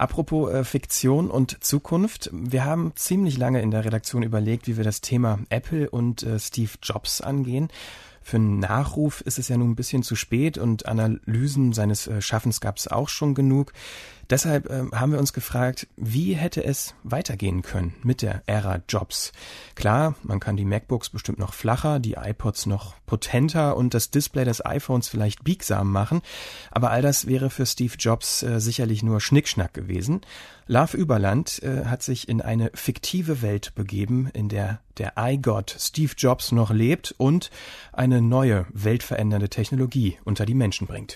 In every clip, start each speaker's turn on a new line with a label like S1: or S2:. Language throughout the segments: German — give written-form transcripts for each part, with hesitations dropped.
S1: Apropos Fiktion und Zukunft. Wir haben ziemlich lange in der Redaktion überlegt, wie wir das Thema Apple und Steve Jobs angehen. Für einen Nachruf ist es ja nun ein bisschen zu spät und Analysen seines Schaffens gab es auch schon genug. Deshalb haben wir uns gefragt, wie hätte es weitergehen können mit der Ära Jobs? Klar, man kann die MacBooks bestimmt noch flacher, die iPods noch potenter und das Display des iPhones vielleicht biegsam machen, aber all das wäre für Steve Jobs sicherlich nur Schnickschnack gewesen. Love Überland hat sich in eine fiktive Welt begeben, in der der iGod Steve Jobs noch lebt und eine neue, weltverändernde Technologie unter die Menschen bringt.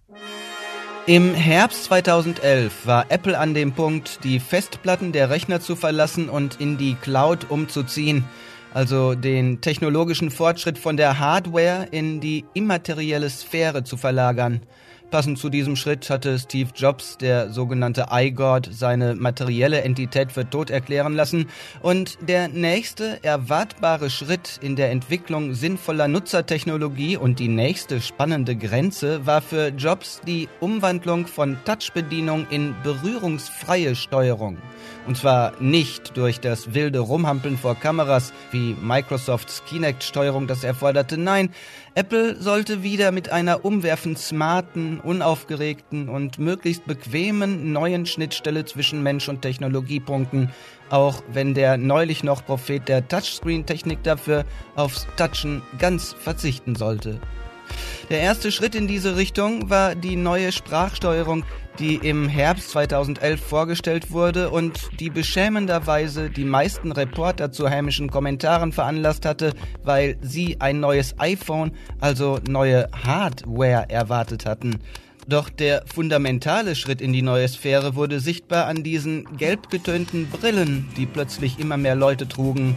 S2: Im Herbst 2011 war Apple an dem Punkt, die Festplatten der Rechner zu verlassen und in die Cloud umzuziehen, also den technologischen Fortschritt von der Hardware in die immaterielle Sphäre zu verlagern. Passend zu diesem Schritt hatte Steve Jobs, der sogenannte iGod, seine materielle Entität für tot erklären lassen und der nächste erwartbare Schritt in der Entwicklung sinnvoller Nutzertechnologie und die nächste spannende Grenze war für Jobs die Umwandlung von Touchbedienung in berührungsfreie Steuerung. Und zwar nicht durch das wilde Rumhampeln vor Kameras, wie Microsofts Kinect-Steuerung das erforderte. Nein, Apple sollte wieder mit einer umwerfend smarten, unaufgeregten und möglichst bequemen neuen Schnittstelle zwischen Mensch und Technologie punkten, auch wenn der neulich noch Prophet der Touchscreen-Technik dafür aufs Touchen ganz verzichten sollte. Der erste Schritt in diese Richtung war die neue Sprachsteuerung, die im Herbst 2011 vorgestellt wurde und die beschämenderweise die meisten Reporter zu hämischen Kommentaren veranlasst hatte, weil sie ein neues iPhone, also neue Hardware, erwartet hatten. Doch der fundamentale Schritt in die neue Sphäre wurde sichtbar an diesen gelb getönten Brillen, die plötzlich immer mehr Leute trugen.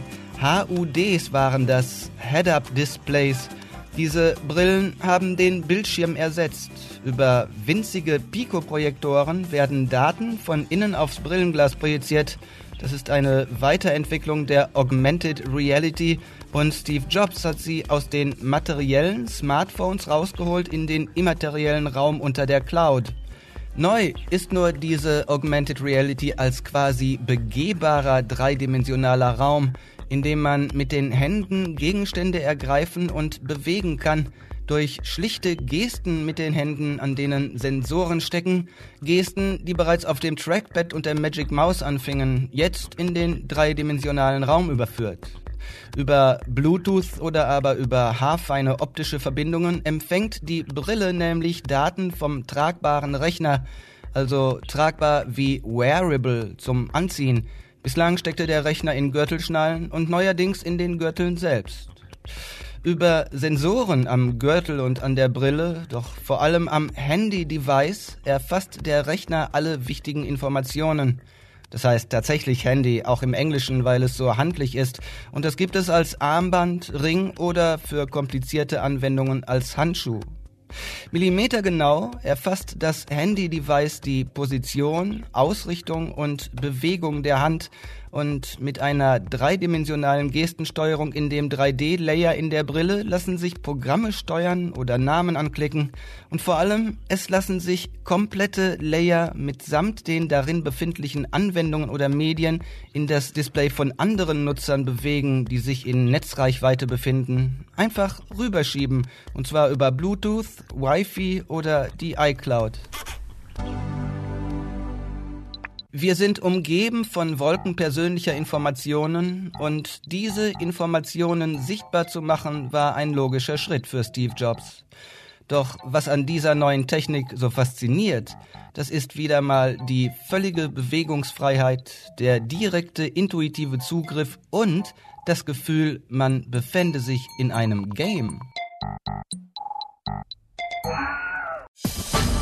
S2: HUDs waren das, Head-Up-Displays. Diese Brillen haben den Bildschirm ersetzt. Über winzige Pico-Projektoren werden Daten von innen aufs Brillenglas projiziert. Das ist eine Weiterentwicklung der Augmented Reality und Steve Jobs hat sie aus den materiellen Smartphones rausgeholt in den immateriellen Raum unter der Cloud. Neu ist nur diese Augmented Reality als quasi begehbarer dreidimensionaler Raum, in dem man mit den Händen Gegenstände ergreifen und bewegen kann, durch schlichte Gesten mit den Händen, an denen Sensoren stecken, Gesten, die bereits auf dem Trackpad und der Magic Mouse anfingen, jetzt in den dreidimensionalen Raum überführt. Über Bluetooth oder aber über haarfeine optische Verbindungen empfängt die Brille nämlich Daten vom tragbaren Rechner, also tragbar wie Wearable zum Anziehen. Bislang steckte der Rechner in Gürtelschnallen und neuerdings in den Gürteln selbst. Über Sensoren am Gürtel und an der Brille, doch vor allem am Handy-Device, erfasst der Rechner alle wichtigen Informationen. Das heißt tatsächlich Handy, auch im Englischen, weil es so handlich ist. Und das gibt es als Armband, Ring oder für komplizierte Anwendungen als Handschuh. Millimetergenau erfasst das Handy-Device die Position, Ausrichtung und Bewegung der Hand und mit einer dreidimensionalen Gestensteuerung in dem 3D-Layer in der Brille lassen sich Programme steuern oder Namen anklicken und vor allem, es lassen sich komplette Layer mitsamt den darin befindlichen Anwendungen oder Medien in das Display von anderen Nutzern bewegen, die sich in Netzreichweite befinden. Einfach rüberschieben und zwar über Bluetooth, Wi-Fi oder die iCloud. Wir sind umgeben von Wolken persönlicher Informationen und diese Informationen sichtbar zu machen, war ein logischer Schritt für Steve Jobs. Doch was an dieser neuen Technik so fasziniert, das ist wieder mal die völlige Bewegungsfreiheit, der direkte intuitive Zugriff und das Gefühl, man befände sich in einem Game.